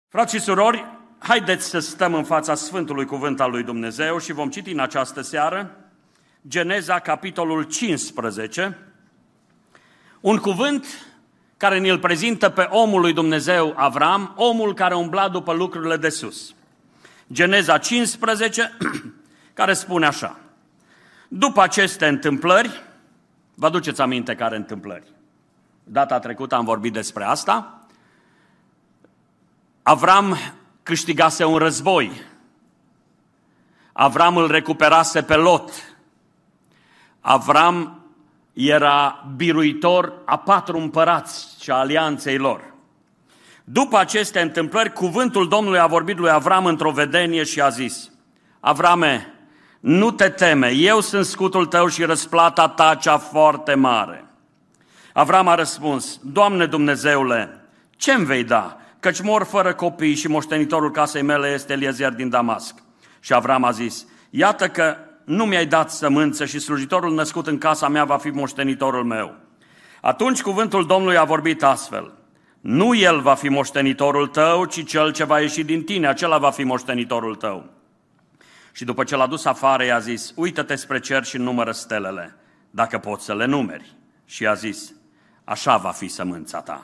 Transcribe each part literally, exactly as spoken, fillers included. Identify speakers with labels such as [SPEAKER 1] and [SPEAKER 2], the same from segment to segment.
[SPEAKER 1] Frați și surori, haideți să stăm în fața Sfântului Cuvânt al lui Dumnezeu și vom citi în această seară Geneza, capitolul cincisprezece, un cuvânt care ne-l prezintă pe omul lui Dumnezeu Avram, omul care umbla după lucrurile de sus. Geneza cincisprezece, care spune așa: după aceste întâmplări, vă aduceți aminte care întâmplări? Data trecută am vorbit despre asta. Avram câștigase un război. Avram îl recuperase pe Lot. Avram era biruitor a patru împărați și a alianței lor. După aceste întâmplări, cuvântul Domnului a vorbit lui Avram într-o vedenie și a zis: Avrame, nu te teme, eu sunt scutul tău și răsplata ta cea foarte mare. Avram a răspuns: Doamne Dumnezeule, ce-mi vei da? Căci mor fără copii și moștenitorul casei mele este Eliezer din Damasc. Și Avram a zis: iată că nu mi-ai dat sămânță și slujitorul născut în casa mea va fi moștenitorul meu. Atunci cuvântul Domnului a vorbit astfel: nu el va fi moștenitorul tău, ci cel ce va ieși din tine, acela va fi moștenitorul tău. Și după ce l-a dus afară, i-a zis: uită-te spre cer și numără stelele, dacă poți să le numeri. Și i-a zis: așa va fi sămânța ta.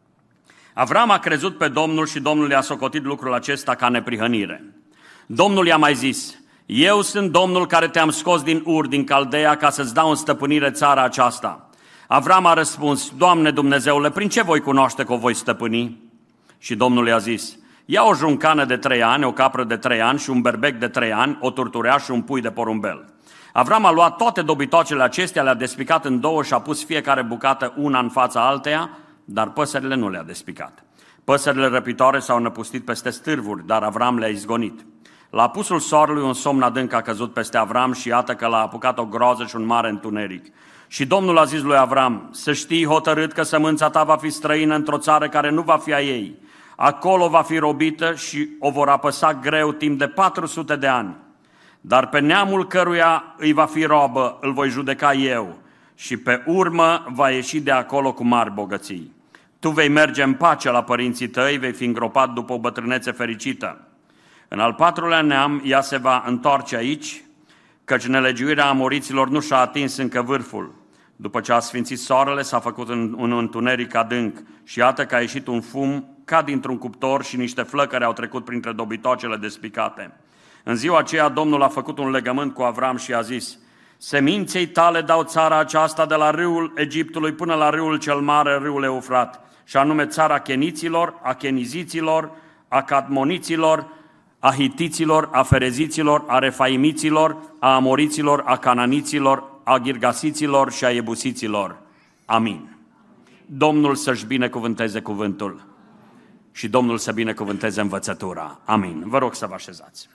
[SPEAKER 1] Avram a crezut pe Domnul și Domnul i-a socotit lucrul acesta ca neprihănire. Domnul i-a mai zis: eu sunt Domnul care te-am scos din Ur, din Caldeea, ca să-ți dau în stăpânire țara aceasta. Avram a răspuns: Doamne Dumnezeule, prin ce voi cunoaște că o voi stăpâni? Și Domnul i-a zis: ia o juncană de trei ani, o capră de trei ani și un berbec de trei ani, o turturea și un pui de porumbel. Avram a luat toate dobitoacele acestea, le-a despicat în două și a pus fiecare bucată una în fața alteia, dar păsările nu le-a despicat. Păsările răpitoare s-au năpustit peste stârvuri, dar Avram le-a izgonit. La apusul soarelui un somn adânc a căzut peste Avram și iată că l-a apucat o groază și un mare întuneric. Și Domnul a zis lui Avram: să știi hotărât că sămânța ta va fi străină într-o țară care nu va fi a ei. Acolo va fi robită și o vor apăsa greu timp de patru sute de ani. Dar pe neamul căruia îi va fi robă îl voi judeca eu și pe urmă va ieși de acolo cu mari bogății. Tu vei merge în pace la părinții tăi, vei fi îngropat după o bătrânețe fericită. În al patrulea neam, ea se va întoarce aici, căci nelegiuirea amoriților nu și-a atins încă vârful. După ce a sfințit soarele, s-a făcut un, un întuneric adânc și iată că a ieșit un fum ca dintr-un cuptor și niște flăcări au trecut printre dobitoacele despicate. În ziua aceea Domnul a făcut un legământ cu Avram și a zis: seminței tale dau țara aceasta de la râul Egiptului până la râul cel mare, râul Eufrat, și anume țara Cheniților, a Cheniziților, a Cadmoniților, a Hitiților, a Fereziților, a Refaimiților, a Amoriților, a Cananiților, a Girgasiților și a Iebusiților. Amin. Domnul să-și binecuvânteze cuvântul și Domnul să binecuvânteze învățătura. Amin. Vă rog să vă așezați.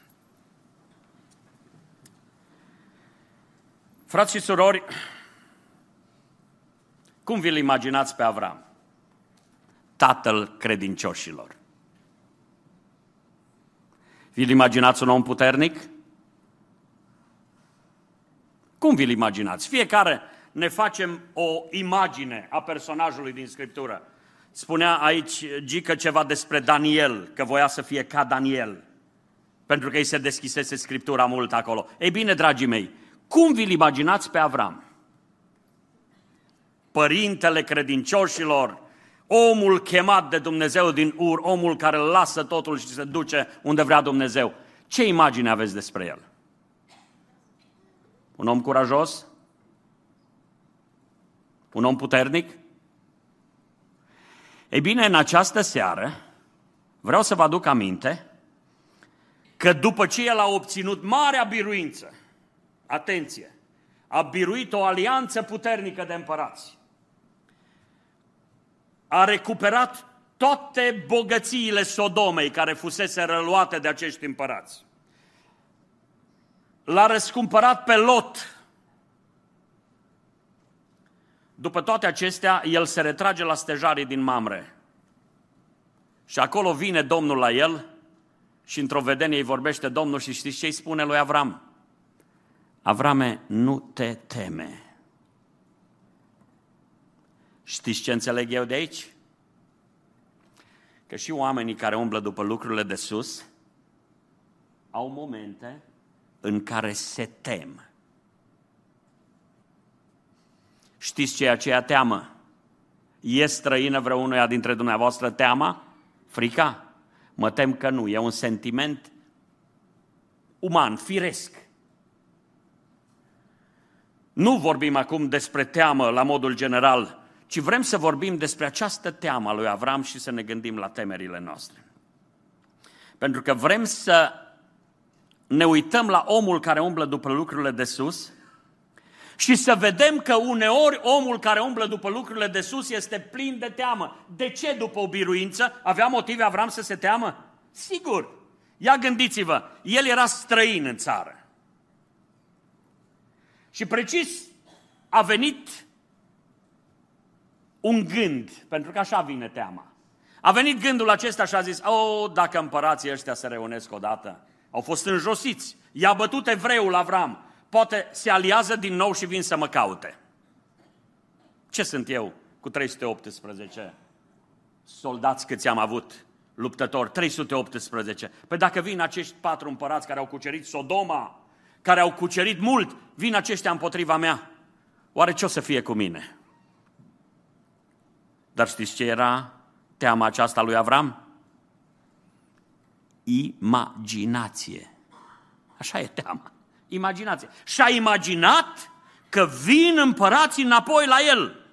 [SPEAKER 1] Frați și surori, cum vi-l imaginați pe Avram? Tatăl credincioșilor. Vi-l imaginați un om puternic? Cum vi-l imaginați? Fiecare ne facem o imagine a personajului din Scriptură. Spunea aici Gică ceva despre Daniel, că voia să fie ca Daniel, pentru că îi se deschisese Scriptura mult acolo. Ei bine, dragii mei, cum vi-l imaginați pe Avram? Părintele credincioșilor, omul chemat de Dumnezeu din Ur, omul care lasă totul și se duce unde vrea Dumnezeu. Ce imagine aveți despre el? Un om curajos? Un om puternic? Ei bine, în această seară vreau să vă aduc aminte că după ce el a obținut marea biruință, atenție, a biruit o alianță puternică de împărați, a recuperat toate bogățiile Sodomei care fusese reluate de acești împărați, l-a răscumpărat pe Lot. După toate acestea, el se retrage la stejarii din Mamre și acolo vine Domnul la el și într-o vedenie îi vorbește Domnul și știți ce îi spune lui Avram? Avrame, nu te teme. Știți ce înțeleg eu de aici? că și oamenii care umblă după lucrurile de sus au momente în care se tem. Știți ce e aceea teamă? E străină vreunuia dintre dumneavoastră teama? Frica? Mă tem că nu, e un sentiment uman, firesc. Nu vorbim acum despre teamă la modul general, ci vrem să vorbim despre această teamă a lui Avram și să ne gândim la temerile noastre. Pentru că vrem să ne uităm la omul care umblă după lucrurile de sus și să vedem că uneori omul care umblă după lucrurile de sus este plin de teamă. De ce după o biruință avea motive Avram să se teamă? Sigur. Ia gândiți-vă, el era străin în țară. Și precis a venit un gând, pentru că așa vine teama. A venit gândul acesta și a zis, o, dacă împărații ăștia se reunesc odată, au fost înjosiți, i-a bătut evreul Avram, poate se aliază din nou și vin să mă caute. Ce sunt eu cu trei sute optsprezece soldați câți am avut, luptători, trei sute optsprezece? Păi dacă vin acești patru împărați care au cucerit Sodoma, care au cucerit mult, vin aceștia împotriva mea, oare ce o să fie cu mine? Dar știți ce era teama aceasta lui Avram? Imaginație. Așa e teama. Imaginație. Și-a imaginat că vin împărații înapoi la el.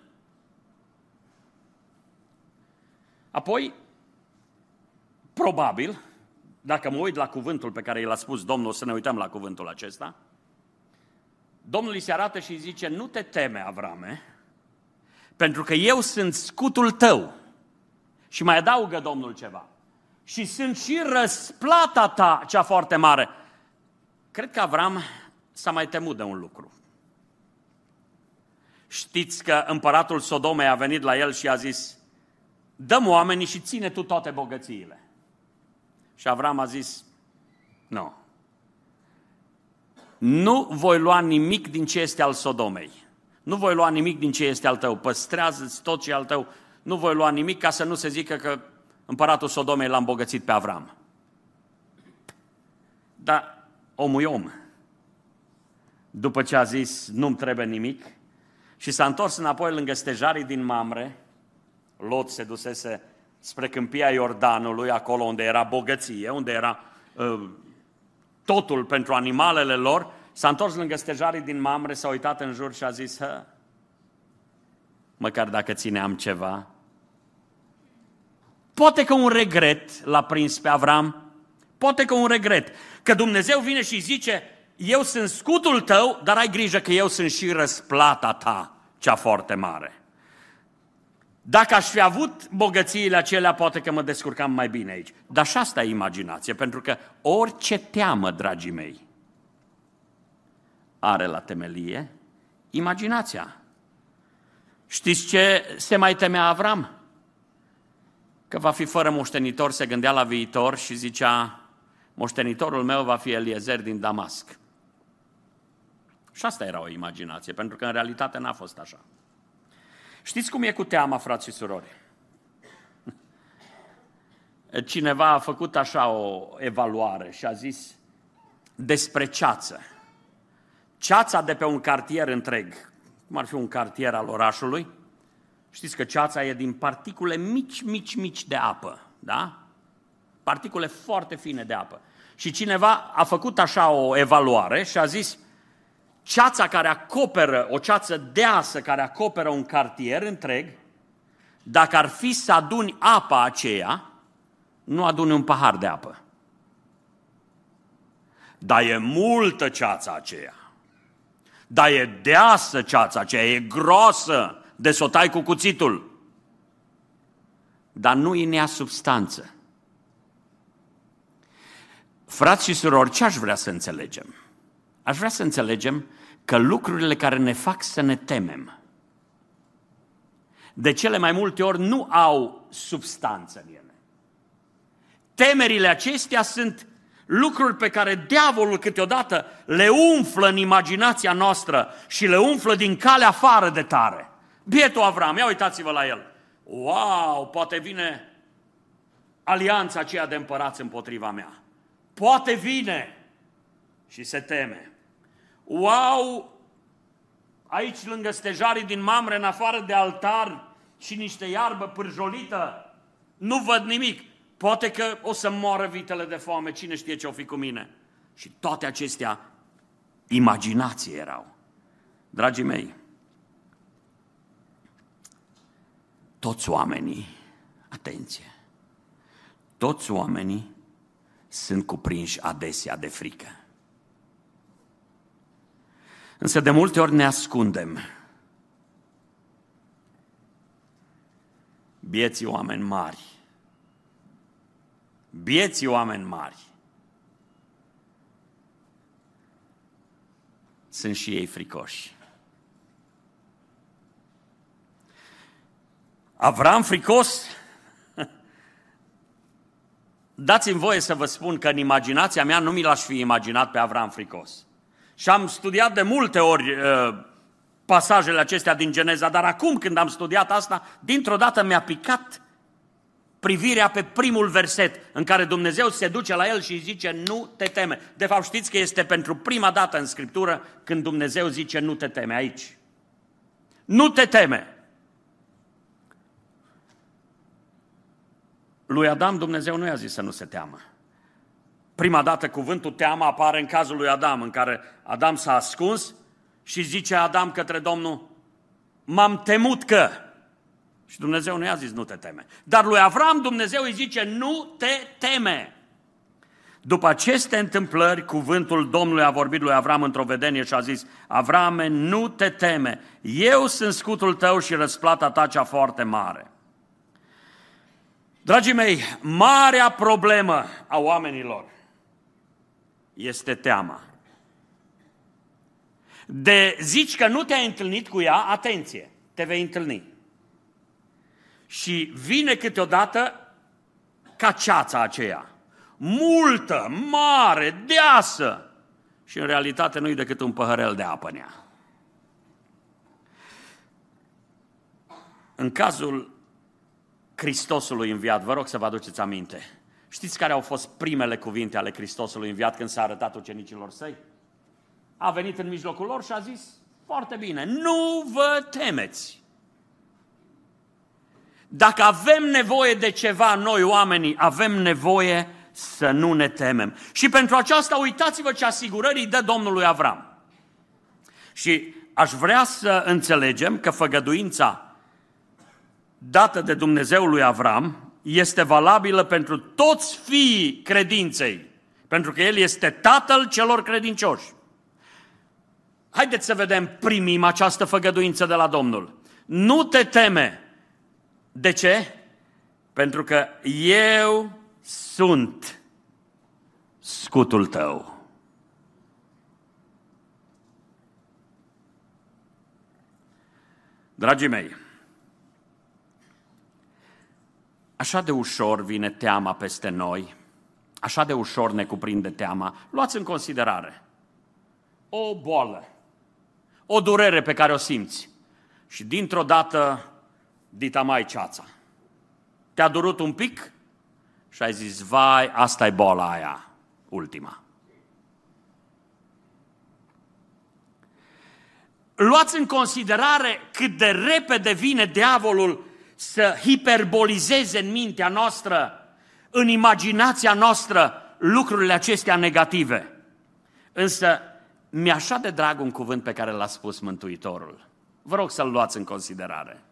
[SPEAKER 1] Apoi, probabil, dacă mă uit la cuvântul pe care i l-a spus Domnul, să ne uităm la cuvântul acesta, Domnul îi se arată și îi zice, nu te teme, Avrame, pentru că eu sunt scutul tău. Și mai adaugă Domnul ceva. Și sunt și răsplata ta cea foarte mare. Cred că Avram s-a mai temut de un lucru. Știți că împăratul Sodomei a venit la el și a zis, dă-mi oamenii și ține tu toate bogățiile. Și Avram a zis, nu. Nu voi lua nimic din ce este al Sodomei. Nu voi lua nimic din ce este al tău. Păstrează-ți tot ce e al tău. Nu voi lua nimic ca să nu se zică că împăratul Sodomei l-a îmbogățit pe Avram. Dar omul e om. După ce a zis, nu-mi trebuie nimic, și s-a întors înapoi lângă stejarii din Mamre, Lot se dusese spre câmpia Iordanului, acolo unde era bogăție, unde era uh, totul pentru animalele lor, s-a întors lângă stejarii din Mamre, s-a uitat în jur și a zis, hă, măcar dacă țineam ceva. Poate că un regret l-a prins pe Avram, poate că un regret, că Dumnezeu vine și zice, eu sunt scutul tău, dar ai grijă că eu sunt și răsplata ta, cea foarte mare. Dacă aș fi avut bogățiile acelea, poate că mă descurcam mai bine aici. Dar și asta e imaginație, pentru că orice teamă, dragii mei, are la temelie imaginația. Știți ce se mai temea Avram? Că va fi fără moștenitor, se gândea la viitor și zicea, moștenitorul meu va fi Eliezer din Damasc. Și asta era o imaginație, pentru că în realitate n-a fost așa. Știți cum e cu teama, frați și surori? Cineva a făcut așa o evaluare și a zis despre ceață. Ceața de pe un cartier întreg, cum ar fi un cartier al orașului, știți că ceața e din particule mici, mici, mici de apă, da? Particule foarte fine de apă. Și cineva a făcut așa o evaluare și a zis, ceața care acoperă, o ceață deasă care acoperă un cartier întreg, dacă ar fi să aduni apa aceea, nu aduni un pahar de apă. Dar e multă ceața aceea. Dar e deasă ceața aceea, e groasă de s-o tai cu cuțitul. Dar nu e nea substanță. Frați și surori, ce aș vrea să înțelegem? Aș vrea să înțelegem că lucrurile care ne fac să ne temem, de cele mai multe ori nu au substanță în ele. Temerile acestea sunt lucruri pe care diavolul câteodată le umflă în imaginația noastră și le umflă din calea afară de tare. Bietul Avram, ia uitați-vă la el. Wow, poate vine alianța aceea de împărați împotriva mea. Poate vine și se teme. Wow! Aici lângă stejarii din Mamre, în afară de altar și niște iarbă pârjolită, nu văd nimic. Poate că o să moară vitele de foame, cine știe ce o fi cu mine. Și toate acestea imaginații erau. Dragii mei, toți oamenii, atenție, toți oamenii sunt cuprinși adesea de frică. Însă de multe ori ne ascundem. Bieții oameni mari, bieții oameni mari, sunt și ei fricoși. Avram fricos? Dați-mi voie să vă spun că în imaginația mea nu mi l-aș fi imaginat pe Avram fricos. Și am studiat de multe ori uh, pasajele acestea din Geneza, dar acum când am studiat asta, dintr-o dată mi-a picat privirea pe primul verset în care Dumnezeu se duce la el și îi zice nu te teme. De fapt știți că este pentru prima dată în Scriptură când Dumnezeu zice nu te teme aici. Nu te teme. Lui Adam Dumnezeu nu i-a zis să nu se teamă. Prima dată cuvântul teamă apare în cazul lui Adam, în care Adam s-a ascuns și zice Adam către Domnul, m-am temut că... Și Dumnezeu nu i-a zis nu te teme. Dar lui Avram Dumnezeu îi zice nu te teme. După aceste întâmplări, cuvântul Domnului a vorbit lui Avram într-o vedenie și a zis, Avrame, nu te teme, eu sunt scutul tău și răsplata ta cea foarte mare. Dragii mei, marea problemă a oamenilor este teama. De zici că nu te-ai întâlnit cu ea, atenție, te vei întâlni. Și vine câteodată ca ceața aceea, multă, mare, deasă, și în realitate nu-i decât un păhărel de apă în ea. În cazul Hristosului înviat, vă rog să vă aduceți aminte, știți care au fost primele cuvinte ale Hristosului înviat când s-a arătat ucenicilor săi? A venit în mijlocul lor și a zis, foarte bine, nu vă temeți. Dacă avem nevoie de ceva, noi oamenii, avem nevoie să nu ne temem. Și pentru aceasta uitați-vă ce asigurări îi dă Domnul lui Avram. Și aș vrea să înțelegem că făgăduința dată de Dumnezeu lui Avram este valabilă pentru toți fiii credinței, pentru că el este tatăl celor credincioși. Haideți să vedem, primim această făgăduință de la Domnul. Nu te teme. De ce? Pentru că eu sunt scutul tău. Dragii mei, așa de ușor vine teama peste noi, așa de ușor ne cuprinde teama. Luați în considerare o boală, o durere pe care o simți și dintr-o dată dita mai ceața. Te-a durut un pic și ai zis, vai, asta e boala aia, ultima. Luați în considerare cât de repede vine diavolul să hiperbolizeze în mintea noastră, în imaginația noastră, lucrurile acestea negative. Însă, mi-e așa de drag un cuvânt pe care l-a spus Mântuitorul. Vă rog să-l luați în considerare.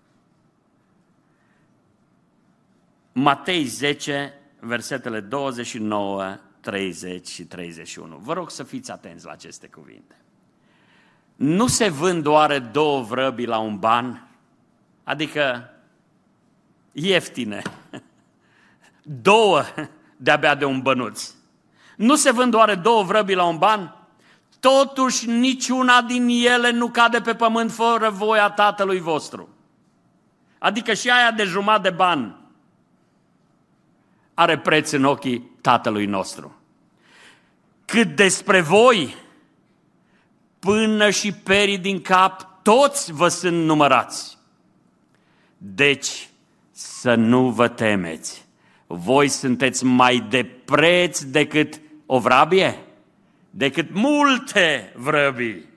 [SPEAKER 1] Matei zece, versetele douăzeci și nouă, treizeci și treizeci și unu. Vă rog să fiți atenți la aceste cuvinte. Nu se vând oare două vrăbi la un ban? Adică ieftine. Două de-abia de un bănuț. Nu se vând oare două vrăbi la un ban? Totuși niciuna din ele nu cade pe pământ fără voia Tatălui vostru. Adică și aia de jumătate de ban are preț în ochii Tatălui nostru. Cât despre voi, până și perii din cap, toți vă sunt numărați. Deci să nu vă temeți, voi sunteți mai de preț decât o vrabie, decât multe vrăbii.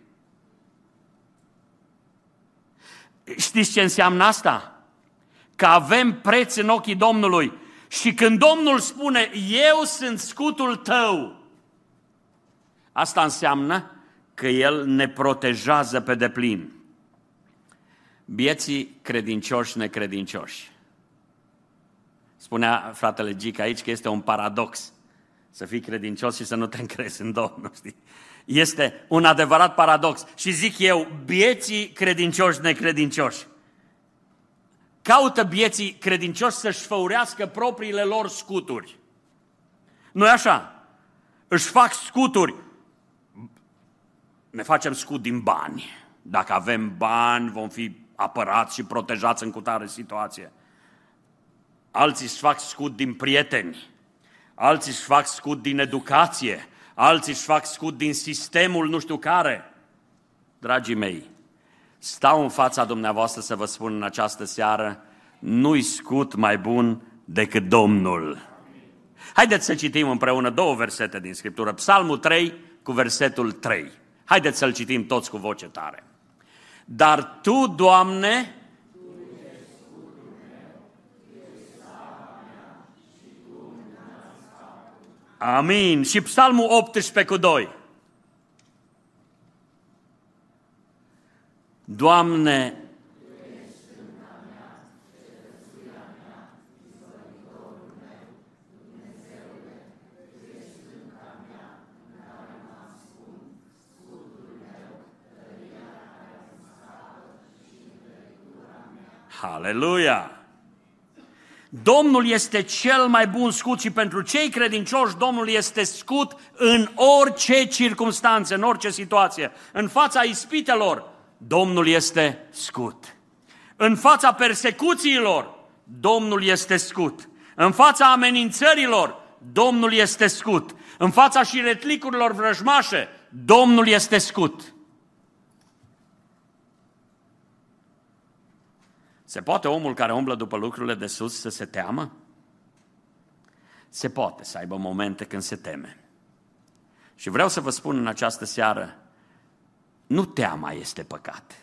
[SPEAKER 1] Știți ce înseamnă asta? Că avem preț în ochii Domnului și când Domnul spune, eu sunt scutul tău, asta înseamnă că El ne protejează pe deplin. Bieții credincioși necredincioși. Spunea fratele Gic aici că este un paradox să fii credincios și să nu te încrezi în Domnul, știi? Este un adevărat paradox. Și zic eu, bieții credincioși necredincioși caută bieții credincioși să-și făurească propriile lor scuturi. Nu-i așa? Își fac scuturi. Ne facem scut din bani. Dacă avem bani, vom fi apărați și protejați în cutare situație. Alții își fac scut din prieteni, alții își fac scut din educație, alții își fac scut din sistemul nu știu care. Dragii mei, stau în fața dumneavoastră să vă spun în această seară, nu-i scut mai bun decât Domnul. Haideți să citim împreună două versete din Scriptură, Psalmul trei cu versetul trei. Haideți să-l citim toți cu voce tare. Dar Tu, Doamne, amin. Și Psalmul optsprezece cu doi. Doamne, Haleluia! Domnul este cel mai bun scut și pentru cei credincioși Domnul este scut în orice circunstanțe, în orice situație. În fața ispitelor, Domnul este scut. În fața persecuțiilor, Domnul este scut. În fața amenințărilor, Domnul este scut. În fața șiretlicurilor vrăjmașe, Domnul este scut. Se poate omul care umblă după lucrurile de sus să se teamă? Se poate să aibă momente când se teme. Și vreau să vă spun în această seară, nu teama este păcat.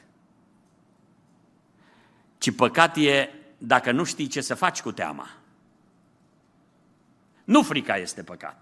[SPEAKER 1] Ci păcat e dacă nu știi ce să faci cu teama. Nu frica este păcat.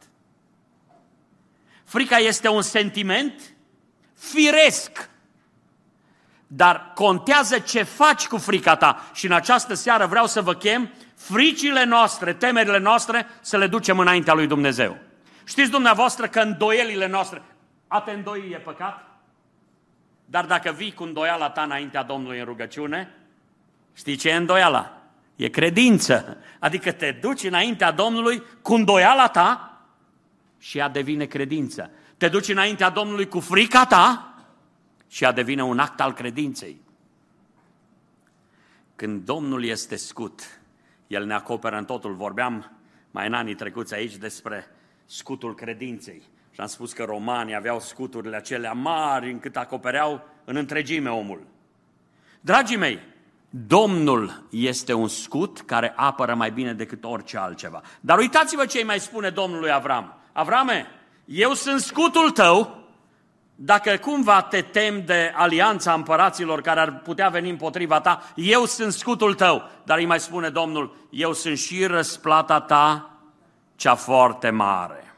[SPEAKER 1] Frica este un sentiment firesc. Dar contează ce faci cu frica ta. Și în această seară vreau să vă chem fricile noastre, temerile noastre, să le ducem înaintea lui Dumnezeu. Știți dumneavoastră că îndoielile noastre, a te îndoi e păcat? Dar dacă vii cu îndoiala ta înaintea Domnului în rugăciune, știi ce e îndoiala? E credință. Adică te duci înaintea Domnului cu îndoiala ta și ea devine credință. Te duci înaintea Domnului cu frica ta și ea devine un act al credinței. Când Domnul este scut, El ne acoperă în totul. Vorbeam mai în anii trecuți aici despre scutul credinței. Și am spus că romanii aveau scuturile acelea mari încât acopereau în întregime omul. Dragii mei, Domnul este un scut care apără mai bine decât orice altceva. Dar uitați-vă ce îi mai spune Domnul lui Avram. Avrame, eu sunt scutul tău. Dacă cumva te temi de alianța împăraților care ar putea veni împotriva ta, eu sunt scutul tău. Dar îi mai spune Domnul, eu sunt și răsplata ta, cea foarte mare.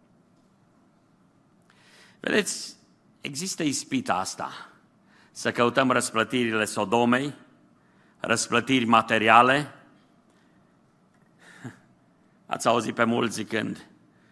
[SPEAKER 1] Vedeți, există ispita asta, să căutăm răsplătirile Sodomei, răsplătiri materiale. Ați auzit pe mulți zicând,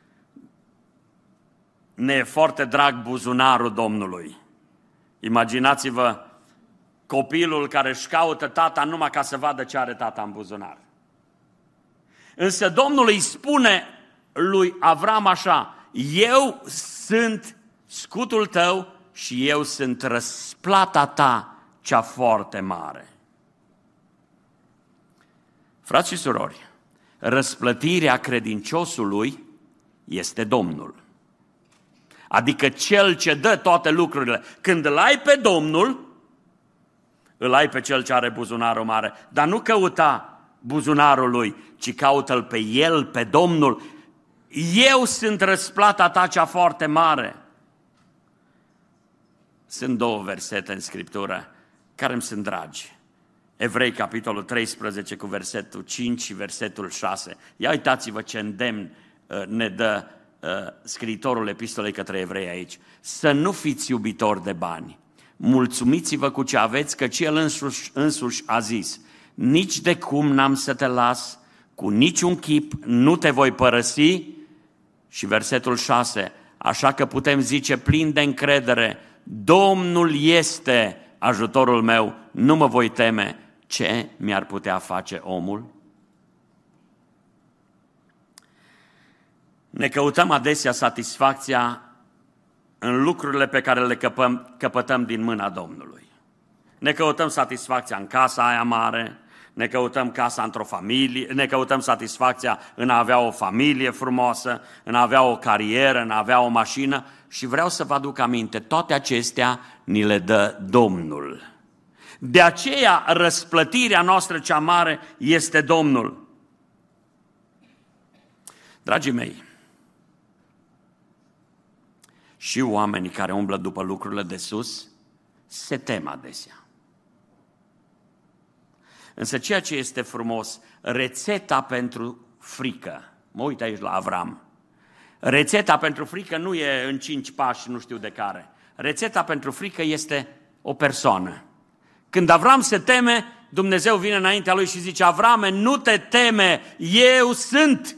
[SPEAKER 1] ne e foarte drag buzunarul Domnului. Imaginați-vă copilul care își caută tata numai ca să vadă ce are tata în buzunar. Însă Domnul îi spune lui Avram așa, eu sunt scutul tău și eu sunt răsplata ta cea foarte mare. Frați și surori, răsplătirea credinciosului este Domnul. Adică Cel ce dă toate lucrurile. Când îl ai pe Domnul, îl ai pe Cel ce are buzunarul mare. Dar nu căuta buzunarul lui, ci caută-L pe El, pe Domnul. Eu sunt răsplata ta cea foarte mare. Sunt două versete în Scriptură care îmi sunt dragi. Evrei, capitolul treisprezece, cu versetul cinci și versetul șase. Ia uitați-vă ce îndemn ne dă scriitorul epistolei către evrei aici. Să nu fiți iubitori de bani. Mulțumiți-vă cu ce aveți, căci El însuși, însuși a zis: nici de cum n-am să te las, cu niciun chip nu te voi părăsi. Și versetul șase, așa că putem zice plin de încredere: Domnul este ajutorul meu, nu mă voi teme. Ce mi-ar putea face omul? Ne căutăm adesea satisfacția în lucrurile pe care le căpăm, căpătăm din mâna Domnului. Ne căutăm satisfacția în casa aia mare, ne căutăm casa într-o familie, ne căutăm satisfacția în a avea o familie frumoasă, în a avea o carieră, în a avea o mașină. Și vreau să vă aduc aminte, toate acestea ni le dă Domnul. De aceea răsplătirea noastră cea mare este Domnul. Dragii mei, și oamenii care umblă după lucrurile de sus se tem adesea. Însă ceea ce este frumos, rețeta pentru frică, mă uit aici la Avram, rețeta pentru frică nu e în cinci pași, nu știu de care. Rețeta pentru frică este o persoană. Când Avram se teme, Dumnezeu vine înaintea lui și zice: Avrame, nu te teme, eu sunt.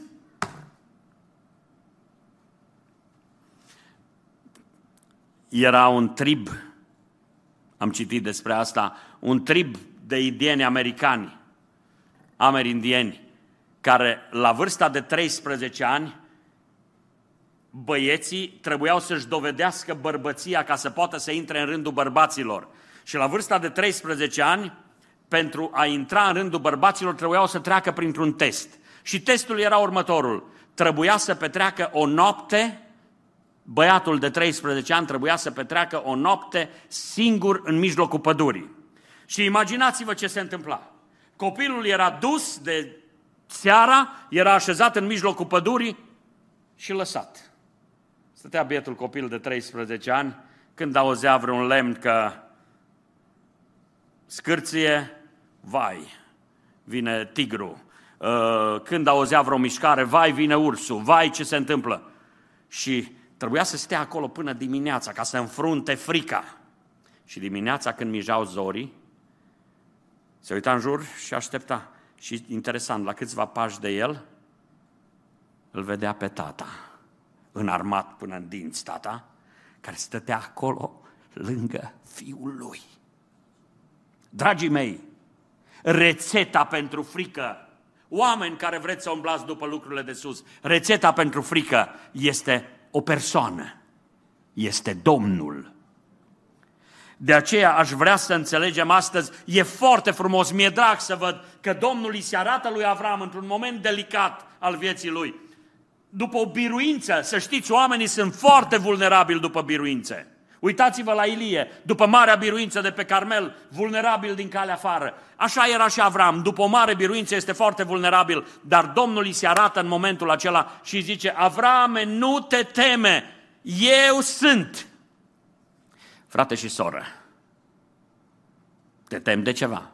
[SPEAKER 1] Era un trib, am citit despre asta, un trib de indieni americani, amerindieni, care la vârsta de treisprezece ani, băieții trebuiau să-și dovedească bărbăția ca să poată să intre în rândul bărbaților. Și la vârsta de treisprezece ani, pentru a intra în rândul bărbaților, trebuiau să treacă printr-un test. Și testul era următorul: trebuia să petreacă o noapte, băiatul de treisprezece ani trebuia să petreacă o noapte singur în mijlocul pădurii. Și imaginați-vă ce se întâmpla. Copilul era dus de seara, era așezat în mijlocul pădurii și lăsat. Stătea bietul copil de treisprezece ani, când auzea vreun lemn că scârție, vai, vine tigru. Când auzea vreo mișcare, vai, vine ursul, vai, ce se întâmplă. Și trebuia să stea acolo până dimineața ca să înfrunte frica. Și dimineața, când mijau zorii, se uita în jur și aștepta. Și interesant, la câțiva pași de el, îl vedea pe tata, înarmat până în dinți tata, care stătea acolo lângă fiul lui. Dragii mei, rețeta pentru frică, oameni care vreți să umblați după lucrurile de sus, rețeta pentru frică este o persoană, este Domnul. De aceea aș vrea să înțelegem astăzi, e foarte frumos, mi-e drag să văd că Domnul îi se arată lui Avram într-un moment delicat al vieții lui. După o biruință, să știți, oamenii sunt foarte vulnerabili după biruințe. Uitați-vă la Ilie, după marea biruință de pe Carmel, vulnerabil din calea afară. Așa era și Avram, după o mare biruință este foarte vulnerabil, dar Domnul îi se arată în momentul acela și zice: Avrame, nu te teme, eu sunt. Frate și soră, te temi de ceva?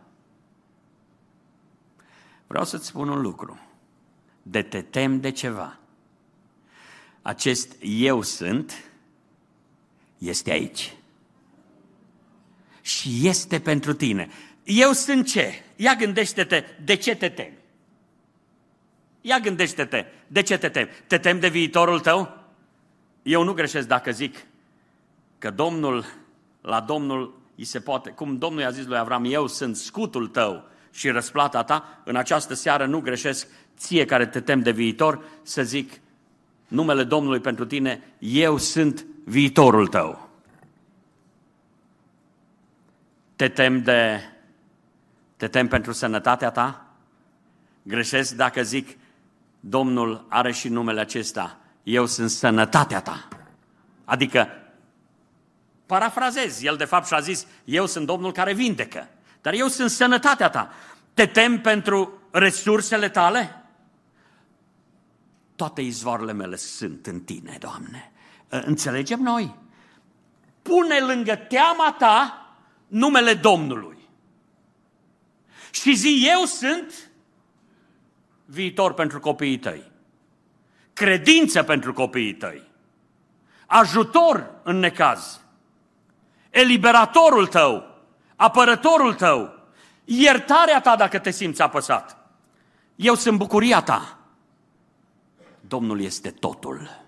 [SPEAKER 1] Vreau să-ți spun un lucru. De te temi de ceva, acest eu sunt este aici. Și este pentru tine. Eu sunt ce? Ia gândește-te, de ce te temi? Ia gândește-te, de ce te temi? Te temi de viitorul tău? Eu nu greșesc dacă zic că Domnul, la Domnul îi se poate, cum Domnul i-a zis lui Avram: eu sunt scutul tău și răsplata ta. În această seară nu greșesc, ție care te temi de viitor, să zic numele Domnului pentru tine: eu sunt viitorul tău. Te temi de, te temi pentru sănătatea ta? Greșesc dacă zic Domnul are și numele acesta: eu sunt sănătatea ta. Adică, parafrazez, el de fapt și-a zis: eu sunt Domnul care vindecă, dar eu sunt sănătatea ta. Te temi pentru resursele tale? Toate izvoarele mele sunt în tine, Doamne. Înțelegem noi? Pune lângă teama ta numele Domnului. Și zi, eu sunt viitor pentru copiii tăi. Credință pentru copiii tăi. Ajutor în necaz. Eliberatorul tău. Apărătorul tău. Iertarea ta dacă te simți apăsat. Eu sunt bucuria ta. Domnul este totul.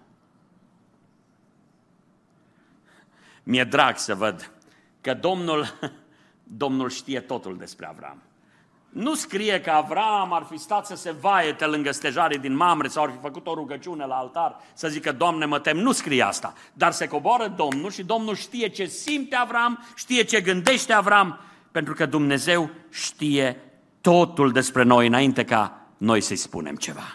[SPEAKER 1] Mi-e drag să văd că Domnul, Domnul știe totul despre Avram. Nu scrie că Avram ar fi stat să se vaete lângă stejarii din Mamre sau ar fi făcut o rugăciune la altar să zică, Doamne, mă tem. Nu scrie asta. Dar se coboară Domnul și Domnul știe ce simte Avram, știe ce gândește Avram, pentru că Dumnezeu știe totul despre noi înainte ca noi să-i spunem ceva.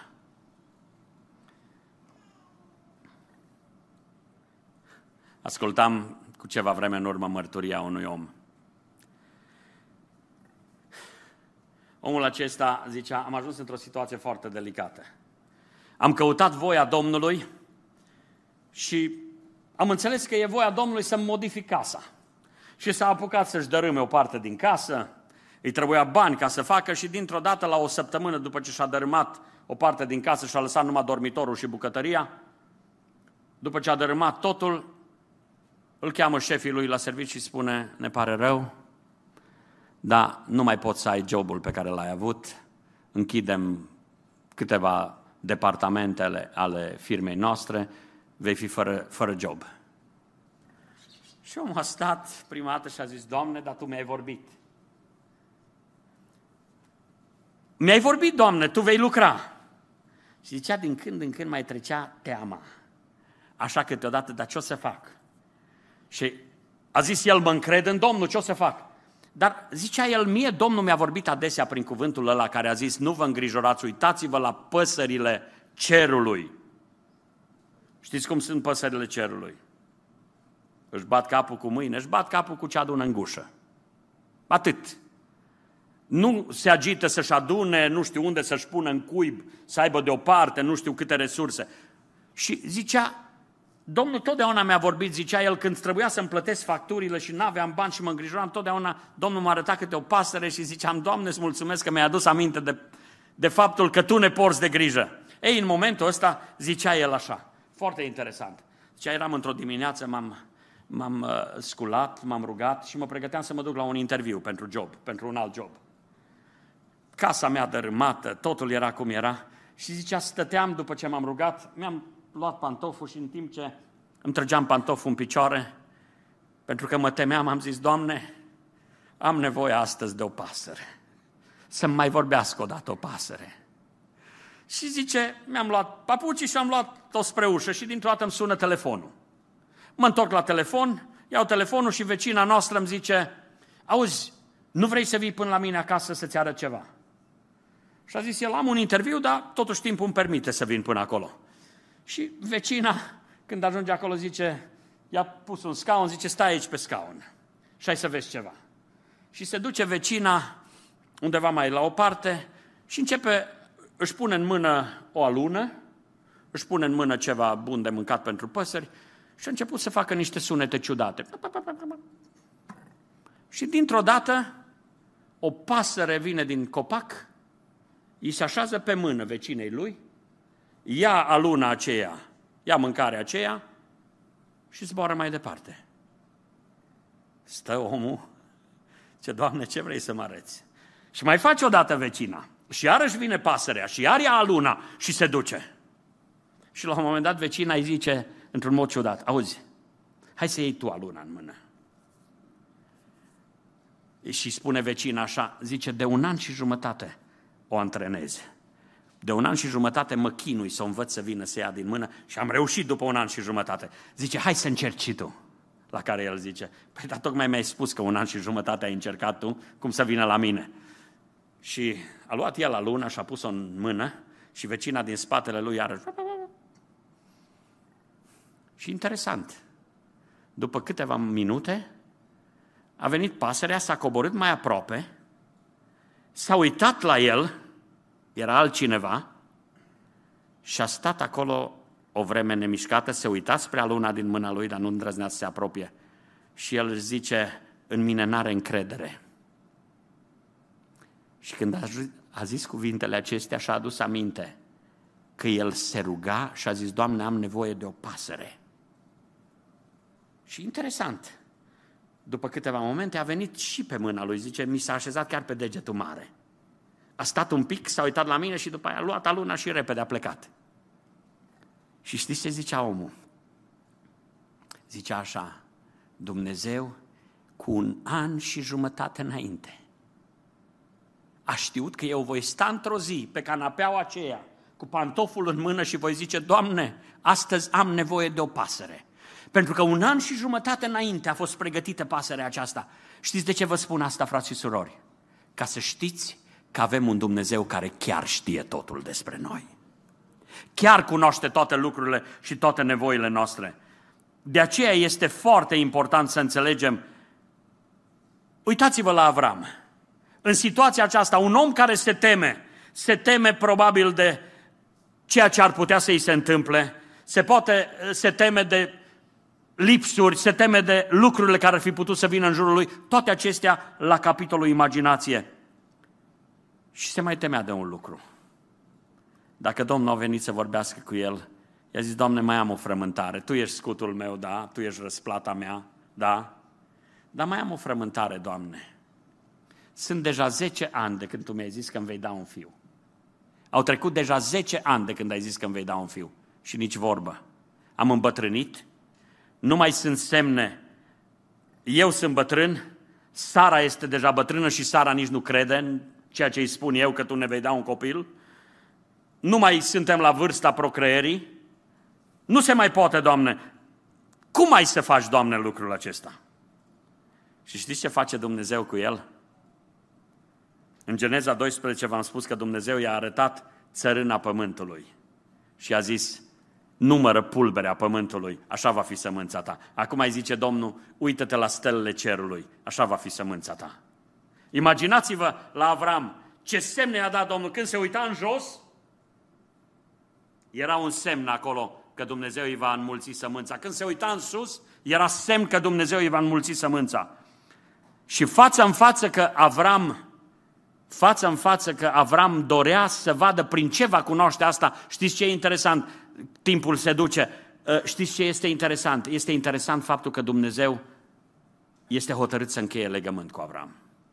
[SPEAKER 1] Ascultam cu ceva vreme în urmă mărturia unui om. Omul acesta zicea, am ajuns într-o situație foarte delicată. Am căutat voia Domnului și am înțeles că e voia Domnului să-mi modific casa. Și s-a apucat să-și dărâme o parte din casă, îi trebuia bani ca să facă și dintr-o dată la o săptămână după ce și-a dărâmat o parte din casă și a lăsat numai dormitorul și bucătăria, după ce a dărâmat totul, îl cheamă șefii lui la serviciu și spune, ne pare rău, dar nu mai poți să ai jobul pe care l-ai avut, închidem câteva departamentele ale firmei noastre, vei fi fără, fără job. Și omul a stat prima dată și a zis, Doamne, dar Tu mi-ai vorbit. Mi-ai vorbit, Doamne, Tu vei lucra. Și zicea, din când în când mai trecea teama. Așa câteodată, dar ce o să fac? Și a zis el, mă încred în Domnul, ce o să fac? Dar zicea el, mie Domnul mi-a vorbit adesea prin cuvântul ăla care a zis, nu vă îngrijorați, uitați-vă la păsările cerului. Știți cum sunt păsările cerului? Își bat capul cu mâine, își bat capul cu ce adună în gușă. Atât. Nu se agită să-și adune, nu știu unde să-și pună în cuib, să aibă deoparte, nu știu câte resurse. Și zicea, Domnul totdeauna mi-a vorbit, zicea el, când trebuia să-mi plătesc facturile și n-aveam bani și mă îngrijoram, totdeauna Domnul m-a arătat câte o pasăre și ziceam, Doamne, îți mulțumesc că mi-ai adus aminte de, de faptul că Tu ne porți de grijă. Ei, în momentul ăsta, zicea el așa, foarte interesant. Zicea, eram într-o dimineață, m-am, m-am uh, sculat, m-am rugat și mă pregăteam să mă duc la un interviu pentru job, pentru un alt job. Casa mea dărâmată, totul era cum era și zicea, stăteam după ce m-am rugat, mi-am luat pantoful și în timp ce îmi trăgeam pantoful în picioare, pentru că mă temeam, am zis, Doamne, am nevoie astăzi de o pasăre. Să-mi mai vorbească odată o pasăre. Și zice, mi-am luat papucii și am luat-o spre ușă și dintr-o dată îmi sună telefonul. Mă întorc la telefon, iau telefonul și vecina noastră îmi zice, auzi, nu vrei să vii până la mine acasă să-ți arăt ceva? Și a zis, el, am un interviu, dar totuși timpul îmi permite să vin până acolo. Și vecina, când ajunge acolo, zice, i-a pus un scaun, zice, stai aici pe scaun și hai să vezi ceva. Și se duce vecina undeva mai la o parte și începe, își pune în mână o alună, își pune în mână ceva bun de mâncat pentru păsări și a început să facă niște sunete ciudate. Și dintr-o dată, o pasăre vine din copac, îi se așează pe mână vecinei lui, ia aluna aceea, ia mâncarea aceea și zboară mai departe. Stă omul, ce Doamne, ce vrei să mă arăți? Și mai face odată vecina. Și iarăși vine pasărea și iar ia aluna și se duce. Și la un moment dat vecina îi zice, într-un mod ciudat, auzi, hai să iei tu aluna în mână. Și spune vecina așa, zice, de un an și jumătate o antrenezi. De un an și jumătate mă chinui să o învăț să vină să ia din mână și am reușit după un an și jumătate. Zice, hai să încerci și tu. La care el zice, păi dar tocmai mi-ai spus că un an și jumătate ai încercat tu, cum să vină la mine. Și a luat el aluna și a pus-o în mână și vecina din spatele lui iarăși. Și interesant, după câteva minute a venit pasărea, s-a coborât mai aproape, S-a uitat la el, era altcineva, și a stat acolo o vreme nemișcată, se uita spre aluna din mâna lui, dar nu îndrăznea să se apropie. Și el își zice, în mine n-are încredere. Și când a zis cuvintele acestea, și-a adus aminte că el se ruga și a zis, Doamne, am nevoie de o pasăre. Și interesant, după câteva momente a venit și pe mâna lui, zice, mi s-a așezat chiar pe degetul mare. A stat un pic, s-a uitat la mine și după aia a luat aluna și repede a plecat. Și știți ce zicea omul? Zicea așa, Dumnezeu cu un an și jumătate înainte a știut că eu voi sta într-o zi pe canapeaua aceea cu pantoful în mână și voi zice, Doamne, astăzi am nevoie de o pasăre. Pentru că un an și jumătate înainte a fost pregătită pasărea aceasta. Știți de ce vă spun asta, frați și surori? Ca să știți că avem un Dumnezeu care chiar știe totul despre noi. Chiar cunoaște toate lucrurile și toate nevoile noastre. De aceea este foarte important să înțelegem. Uitați-vă la Avram. În situația aceasta, un om care se teme, se teme probabil de ceea ce ar putea să-i se întâmple, se, poate, se teme de lipsuri, se teme de lucrurile care ar fi putut să vină în jurul lui, toate acestea la capitolul imaginație. Și se mai temea de un lucru. Dacă Domnul a venit să vorbească cu el, i-a zis, Doamne, mai am o frământare, Tu ești scutul meu, da, Tu ești răsplata mea, da, dar mai am o frământare, Doamne. Sunt deja zece ani de când Tu mi-ai zis că îmi vei da un fiu. Au trecut deja zece ani de când ai zis că îmi vei da un fiu și nici vorbă. Am îmbătrânit, nu mai sunt semne, eu sunt bătrân, Sara este deja bătrână și Sara nici nu crede în ceea ce îi spun eu că Tu ne vei da un copil. Nu mai suntem la vârsta procreierii. Nu se mai poate, Doamne. Cum ai să faci, Doamne, lucrul acesta? Și știți ce face Dumnezeu cu el? În Geneza doisprezece v-am spus că Dumnezeu i-a arătat țărâna pământului și a zis, numără pulberea pământului, așa va fi sămânța ta. Acum îi zice Domnul, uită-te la stelele cerului, așa va fi sămânța ta. Imaginați-vă la Avram, ce semne i-a dat Domnul când se uita în jos, era un semn acolo că Dumnezeu îi va înmulți sămânța. Când se uita în sus, era semn că Dumnezeu îi va înmulți sămânța. Și față în față că Avram, față în față că Avram dorea să vadă prin ce va cunoaște asta, știți ce e interesant? Timpul se duce. Știți ce este interesant? Este interesant faptul că Dumnezeu este hotărât să încheie legământ cu Avram.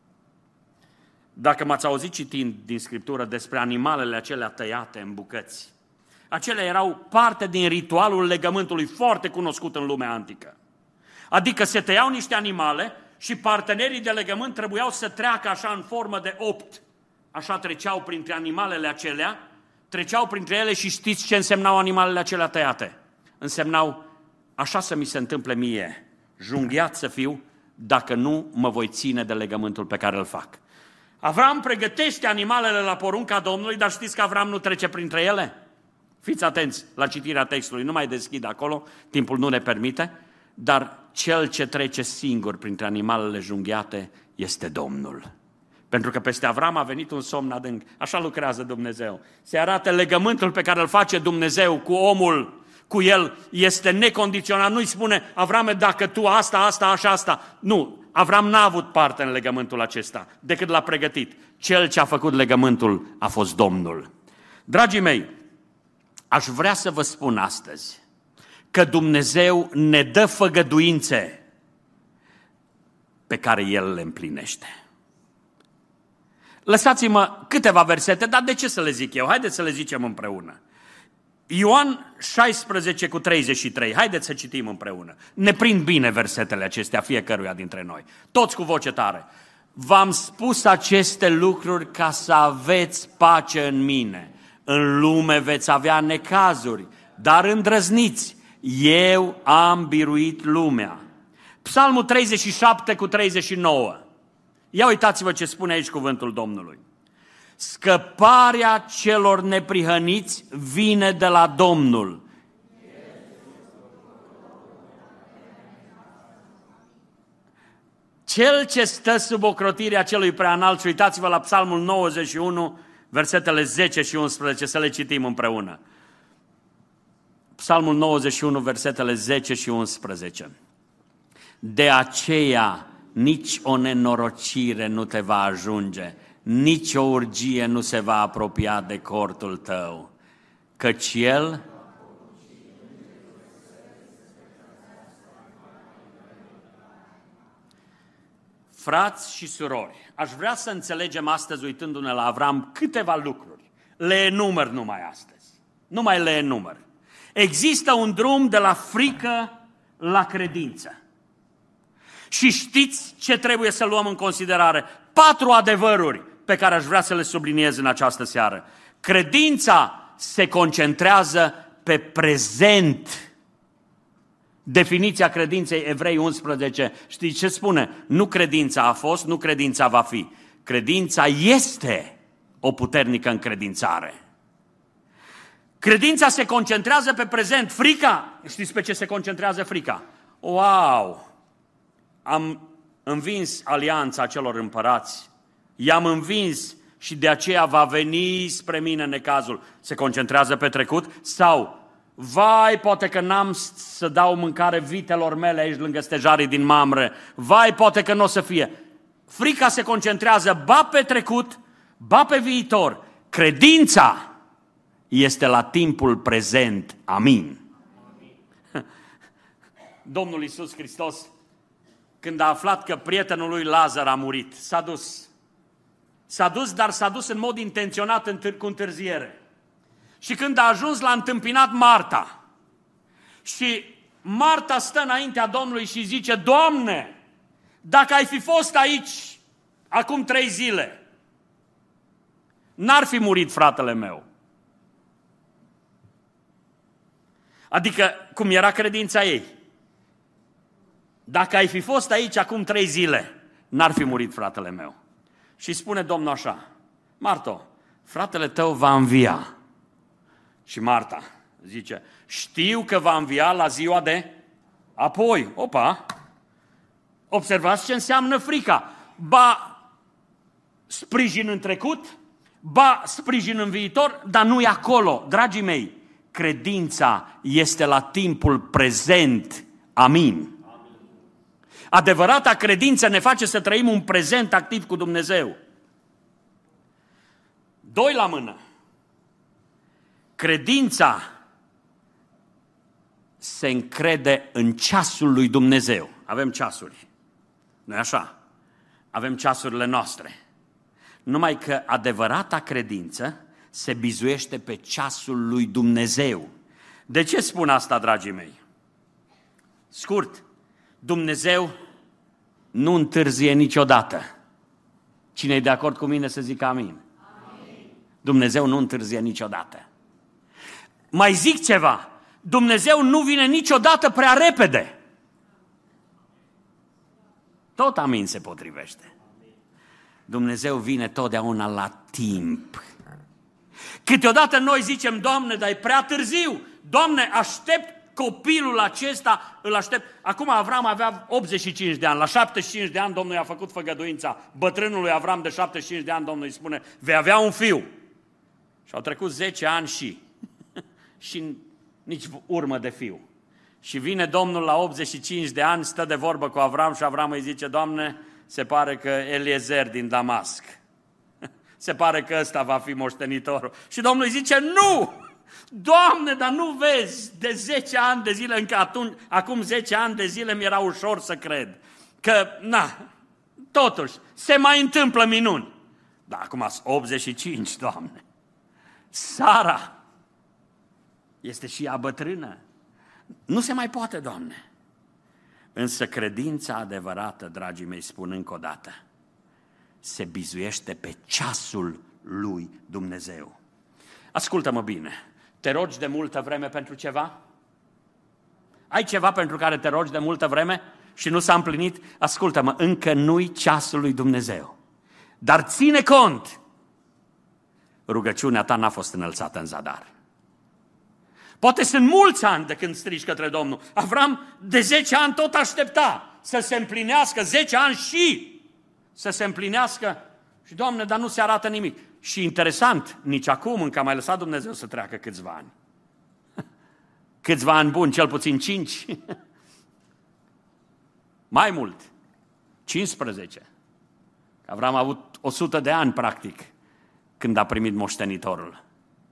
[SPEAKER 1] Dacă m-ați auzit citind din Scriptură despre animalele acelea tăiate în bucăți, acelea erau parte din ritualul legământului foarte cunoscut în lumea antică. Adică se tăiau niște animale și partenerii de legământ trebuiau să treacă așa în formă de opt. Așa treceau printre animalele acelea, treceau printre ele și știți ce însemnau animalele acelea tăiate? Însemnau, așa să mi se întâmple mie, junghiat să fiu, dacă nu mă voi ține de legământul pe care îl fac. Avram pregătește animalele la porunca Domnului, dar știți că Avram nu trece printre ele? Fiți atenți la citirea textului, nu mai deschid acolo, timpul nu ne permite, dar cel ce trece singur printre animalele junghiate este Domnul. Pentru că peste Avram a venit un somn adânc. Așa lucrează Dumnezeu. Se arată legământul pe care îl face Dumnezeu cu omul, cu el, este necondiționat. Nu-i spune, Avrame, dacă tu asta, asta, așa, asta. Nu, Avram n-a avut parte în legământul acesta, decât l-a pregătit. Cel ce a făcut legământul a fost Domnul. Dragii mei, aș vrea să vă spun astăzi că Dumnezeu ne dă făgăduințe pe care El le împlinește. Lăsați-mă câteva versete, dar de ce să le zic eu? Haideți să le zicem împreună. Ioan șaisprezece cu treizeci și trei, haideți să citim împreună. Ne prind bine versetele acestea fiecăruia dintre noi. Toți cu voce tare. V-am spus aceste lucruri ca să aveți pace în mine. În lume veți avea necazuri, dar îndrăzniți. Eu am biruit lumea. Psalmul treizeci și șapte cu treizeci și nouă. Ia uitați-vă ce spune aici cuvântul Domnului. Scăparea celor neprihăniți vine de la Domnul. Cel ce stă sub ocrotirea celui preanalt, și uitați-vă la Psalmul nouăzeci și unu, versetele zece și unsprezece, să le citim împreună. Psalmul nouăzeci și unu, versetele zece și unsprezece. De aceea nici o nenorocire nu te va ajunge, nici o urgie nu se va apropia de cortul tău, căci El Frați și surori, aș vrea să înțelegem astăzi, uitându-ne la Avram, câteva lucruri. Le enumăr numai astăzi. Numai le enumăr. Există un drum de la frică la credință. Și știți ce trebuie să luăm în considerare? Patru adevăruri pe care aș vrea să le subliniez în această seară. Credința se concentrează pe prezent. Definiția credinței, Evrei unsprezece, știți ce spune? Nu credința a fost, nu credința va fi. Credința este o puternică încredințare. Credința se concentrează pe prezent. Frica, știți pe ce se concentrează frica? Wow! Am învins alianța celor împărați, i-am învins și de aceea va veni spre mine necazul. Se concentrează pe trecut? Sau, vai, poate că n-am să dau mâncare vitelor mele aici lângă stejarii din Mamre, vai, poate că nu o să fie. Frica se concentrează ba pe trecut, ba pe viitor. Credința este la timpul prezent. Amin. Amin. Domnul Iisus Hristos, când a aflat că prietenul lui Lazar a murit, s-a dus. S-a dus, dar s-a dus în mod intenționat cu întârziere. Și când a ajuns, l-a întâmpinat Marta. Și Marta stă înaintea Domnului și zice, Doamne, dacă ai fi fost aici acum trei zile, n-ar fi murit fratele meu. Adică, cum era credința ei. Dacă ai fi fost aici acum trei zile, n-ar fi murit fratele meu. Și spune Domnul așa, Marto, fratele tău va învia. Și Marta zice, știu că va învia la ziua de apoi. Opa! Observați ce înseamnă frica. Ba sprijin în trecut, ba sprijin în viitor, dar nu e acolo. Dragii mei, credința este la timpul prezent. Amin. Adevărata credință ne face să trăim un prezent activ cu Dumnezeu. Doi la mână. Credința se încrede în ceasul lui Dumnezeu. Avem ceasuri, nu-i așa? Avem ceasurile noastre. Numai că adevărata credință se bizuiește pe ceasul lui Dumnezeu. De ce spun asta, dragii mei? Scurt, Dumnezeu nu întârzie niciodată. Cine e de acord cu mine să zică amin? Amin. Dumnezeu nu întârzie niciodată. Mai zic ceva, Dumnezeu nu vine niciodată prea repede. Tot amin se potrivește. Dumnezeu vine totdeauna la timp. Câteodată noi zicem, Doamne, dar e prea târziu. Doamne, aștept copilul acesta, îl aștept. Acum Avram avea optzeci și cinci de ani, la șaptezeci și cinci de ani Domnul i-a făcut făgăduința. Bătrânului Avram de șaptezeci și cinci de ani Domnul îi spune, vei avea un fiu. Și au trecut zece ani și... și nici urmă de fiu. Și vine Domnul la optzeci și cinci de ani, stă de vorbă cu Avram și Avram îi zice, Doamne, se pare că Eliezer din Damasc, se pare că ăsta va fi moștenitorul. Și Domnul îi zice, nu! Doamne, dar nu vezi, de zece ani de zile, încă atunci, acum zece ani de zile mi-era ușor să cred că, na, totuși, se mai întâmplă minuni. Dar acum optzeci și cinci, Doamne. Sara este și ea bătrână. Nu se mai poate, Doamne. Însă credința adevărată, dragii mei, spun încă o dată, se bizuiește pe ceasul lui Dumnezeu. Ascultă-mă bine, te rogi de multă vreme pentru ceva? Ai ceva pentru care te rogi de multă vreme și nu s-a împlinit? Ascultă-mă, încă nu-i ceasul lui Dumnezeu. Dar ține cont, rugăciunea ta n-a fost înălțată în zadar. Poate sunt mulți ani de când strigi către Domnul. Avram de zece ani tot aștepta. să se împlinească, zece ani și să se împlinească. Și, Doamne, dar nu se arată nimic. Și interesant, nici acum încă a mai lăsat Dumnezeu să treacă câțiva ani. Câțiva ani buni, cel puțin cinci. Mai mult, cincisprezece. Avram a avut o sută de ani, practic, când a primit moștenitorul.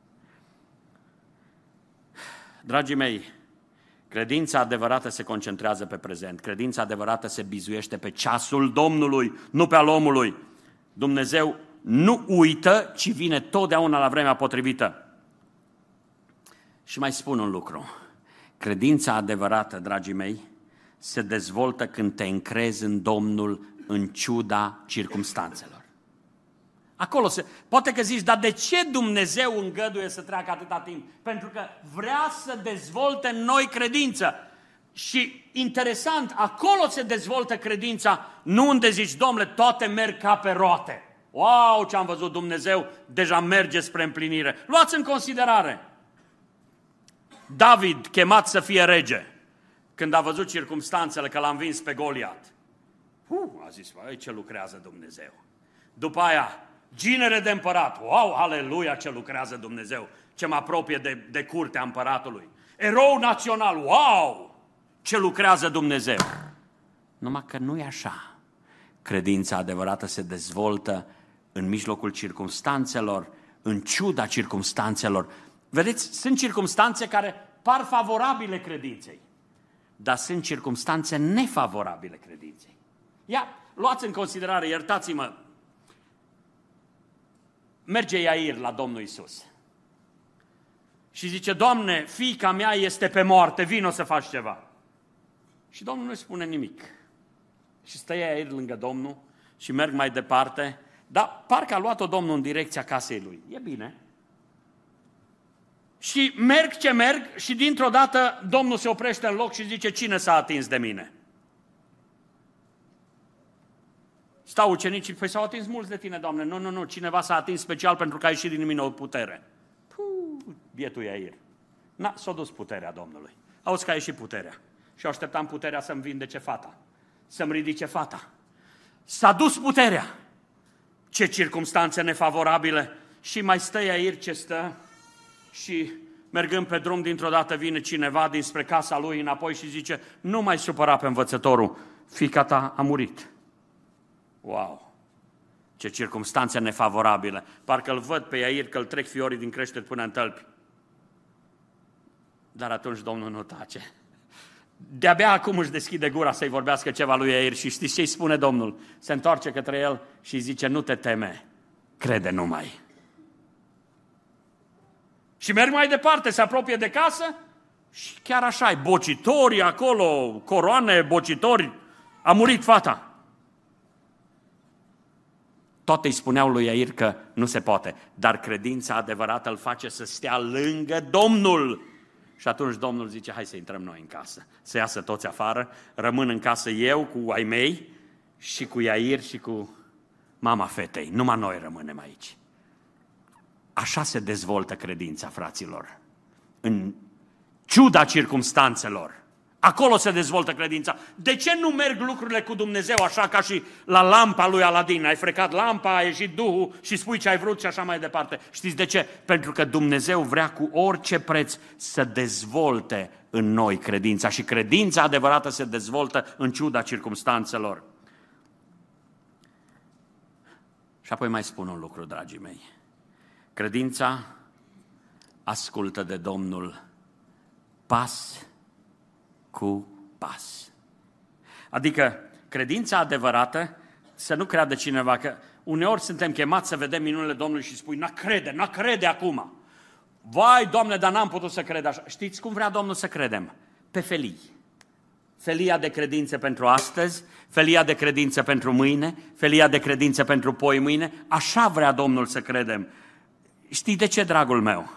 [SPEAKER 1] Dragii mei, credința adevărată se concentrează pe prezent. Credința adevărată se bizuiește pe ceasul Domnului, nu pe al omului. Dumnezeu nu uită, ci vine totdeauna la vremea potrivită. Și mai spun un lucru. Credința adevărată, dragii mei, se dezvoltă când te încrezi în Domnul în ciuda circumstanțelor. Acolo se... Poate că zici, dar de ce Dumnezeu îngăduie să treacă atâta timp? Pentru că vrea să dezvolte în noi credință. Și interesant, acolo se dezvoltă credința, nu unde zici, Domnule, toate merg ca pe roate. Wow, ce am văzut, Dumnezeu deja merge spre împlinire. Luați în considerare. David, chemat să fie rege, când a văzut circumstanțele că l-a învins pe Goliat, uh, a zis, băi, ce lucrează Dumnezeu. După aia, ginere de împărat, wow, aleluia, ce lucrează Dumnezeu, ce mă apropie de, de curtea împăratului. Erou național, wow, ce lucrează Dumnezeu. Numai că nu e așa. Credința adevărată se dezvoltă în mijlocul circumstanțelor, în ciuda circumstanțelor. Vedeți, sunt circumstanțe care par favorabile credinței, dar sunt circumstanțe nefavorabile credinței. Ia, luați în considerare, iertați-mă, merge Iair la Domnul Iisus și zice, Doamne, fiica mea este pe moarte, vino să faci ceva. Și Domnul nu-i spune nimic. Și stă Iair lângă Domnul și merg mai departe, dar parcă a luat-o Domnul în direcția casei lui. E bine. Și merg ce merg și dintr-o dată Domnul se oprește în loc și zice, cine s-a atins de mine? Stau ucenicii, păi s-au atins mulți de tine, Doamne. Nu, nu, nu, cineva s-a atins special pentru că a ieșit din mine o putere. Puh, bietul Iair. Na, s-a dus puterea Domnului. Auzi că a ieșit puterea. Și așteptam puterea să-mi vindece fata, să-mi ridice fata. S-a dus puterea. Ce circumstanțe nefavorabile. Și mai stă Iair ce stă și mergând pe drum, dintr-o dată vine cineva dinspre casa lui înapoi și zice, nu mai supăra pe învățătorul, fiica ta a murit. Wow! Ce circumstanțe nefavorabile. Parcă îl văd pe Iair că îl trec fiorii din creștet până în tălpi. Dar atunci Domnul nu tace. De-abia acum își deschide gura să-i vorbească ceva lui Iair și știți ce îi spune Domnul? Se întoarce către el și zice, nu te teme, crede numai. Și merg mai departe, se apropie de casă și chiar așa, bocitori acolo, coroane, bocitori, a murit fata. Toate îi spuneau lui Iair că nu se poate, dar credința adevărată îl face să stea lângă Domnul. Și atunci Domnul zice, hai să intrăm noi în casă, să iasă toți afară, rămân în casă eu cu ai mei și cu Iair și cu mama fetei, numai noi rămânem aici. Așa se dezvoltă credința, fraților, în ciuda circumstanțelor. Acolo se dezvoltă credința. De ce nu merg lucrurile cu Dumnezeu așa ca și la lampa lui Aladin? Ai frecat lampa, a ieșit Duhul și spui ce ai vrut și așa mai departe. Știți de ce? Pentru că Dumnezeu vrea cu orice preț să dezvolte în noi credința și credința adevărată se dezvoltă în ciuda circumstanțelor. Și apoi mai spun un lucru, dragii mei. Credința ascultă de Domnul pas cu pas. Adică credința adevărată, să nu creadă cineva că uneori suntem chemați să vedem minunile Domnului și spui, n-a crede, n-a crede acum. Vai, Doamne, dar n-am putut să cred așa. Știți cum vrea Domnul să credem? Pe felii. Felia de credință pentru astăzi, felia de credință pentru mâine, felia de credință pentru poi mâine. Așa vrea Domnul să credem. Știi de ce, dragul meu?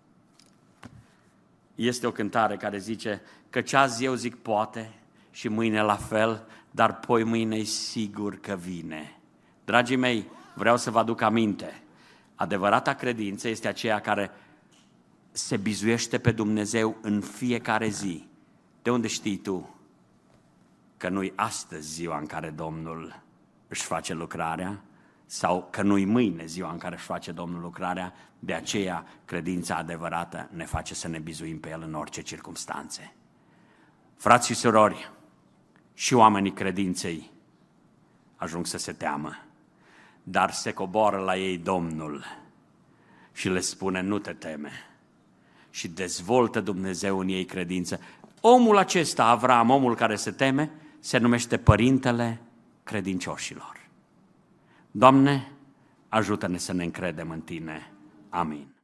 [SPEAKER 1] Este o cântare care zice că azi eu zic poate și mâine la fel, dar poi mâine e sigur că vine. Dragii mei, vreau să vă aduc aminte. Adevărata credință este aceea care se bizuiește pe Dumnezeu în fiecare zi. De unde știi tu că nu-i astăzi ziua în care Domnul își face lucrarea, sau că nu-i mâine ziua în care își face Domnul lucrarea, de aceea credința adevărată ne face să ne bizuim pe El în orice circumstanțe. Frați și surori, și oamenii credinței ajung să se teamă, dar se coboară la ei Domnul și le spune: nu te teme. Și dezvoltă Dumnezeu în ei credință. Omul acesta, Avram, omul care se teme, se numește părintele credincioșilor. Doamne, ajută-ne să ne încredem în Tine. Amin.